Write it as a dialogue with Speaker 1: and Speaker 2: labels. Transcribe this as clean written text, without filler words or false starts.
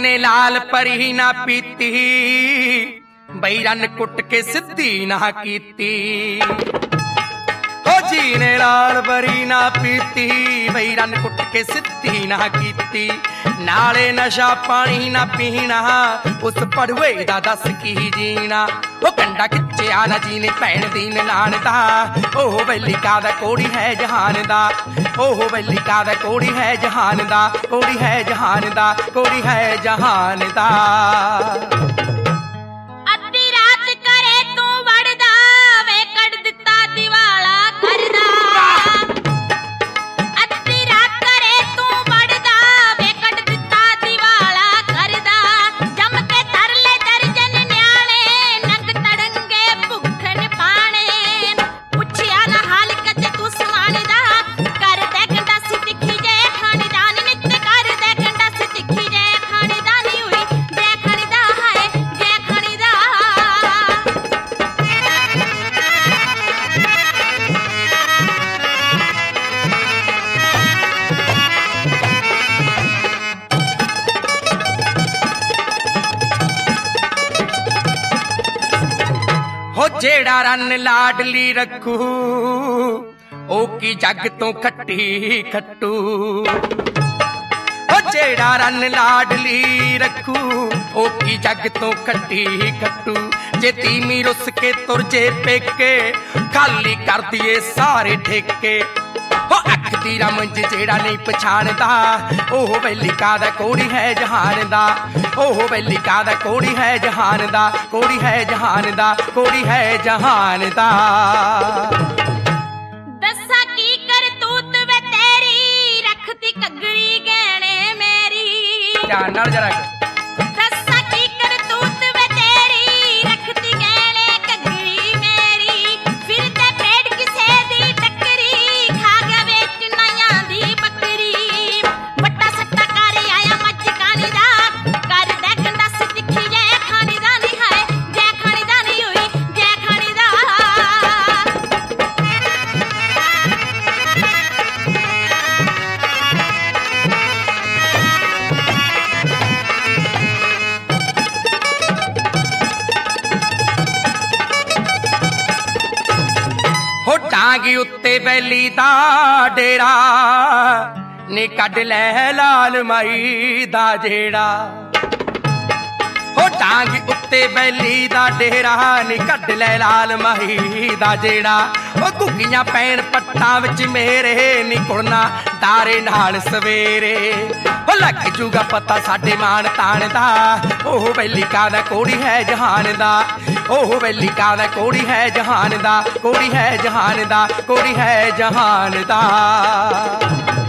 Speaker 1: ने लाल परी ना पीती, बई रन कुट के सिद्धी ना कीती। जी ने लाल परी ना पीती, बई रन कुट के सिद्धी ना कीती। नाले नशा पानी ना पीना, उस पड़ुए दा दस की जीना। ओ कंडा खिच्चिया ना जी ने भैन दी ननान दा, ओह वैलिका दा कोड़ी है जहान दा। ओह वैलिका दा कोड़ी है जहान दा, कोड़ी है जहान दा, कोड़ी है जहान दा।
Speaker 2: अद्धी रात करे तू वड़दा वे कड़ दिता दिवाला करदा। अद्धी रात करे तू वड़दा वे कड़ दिता दिवाला करदा। जम के धर ले दर्जन न्याणे, नंग तड़ंगे भुखन पाणे। पुछिया ना हाल कते तू सुवाणदा, कर दे गंडा सी तिखी जे खानदान। नित कर दे गंडा सी तिखी जे खानदानी हुई जे खानदा है जे खानदा।
Speaker 1: हो जेड़ा रन लाडली रखू, ओ की जग तो खट्टी खट्टू। हो जेड़ा रन लाडली रखू, ओ की जग तो खट्टी खट्टू। जे तीमी रुस के तुर जे पेके, खाली कर दिए सारे ठेके। हो अख दी रमज जेड़ा नहीं पछाणदा, ओह वैलिका दा कोड़ी है जहान दा। ओह वैलिका दा कोड़ी है जहान दा, कोड़ी है जहान दा, कोड़ी है जहान दा।
Speaker 2: दस्सा की करतूत वे तेरी, रखती कगड़ी गहने मेरी।
Speaker 1: ध्यान नाल जरा
Speaker 2: दस्सा की करतूत वे तेरी, रखती गहने कगड़ी मेरी। फिर ते पेड़ किसे दी टकरी, खा गया बेच नयां दी बकरी। बट्टा सट्टा कर आया मच कानी दा, कर दे गंडा सी तिखी जे खानी दा नहीं है जे खानी दा नहीं हुई जे खानी दा।
Speaker 1: हो टांगी उत्ते बैली दा डेरा, नी कड लै लाल माई दा जेड़ा। हो टांगी उत्ते बैली दा डेरा, नी कड लै लाल माई दा जेड़ा। ओ घुग्गियां पैण पट्टां विच मेरे, नी कुड़ना दारे नाल सवेरे। हो लग जूगा पता साडे मान तान दा, ओह वैलिका दा कोड़ी है जहान दा। ओह वैलिका दा कोड़ी है जहान दा, कोड़ी है जहान दा, कोड़ी है जहान दा।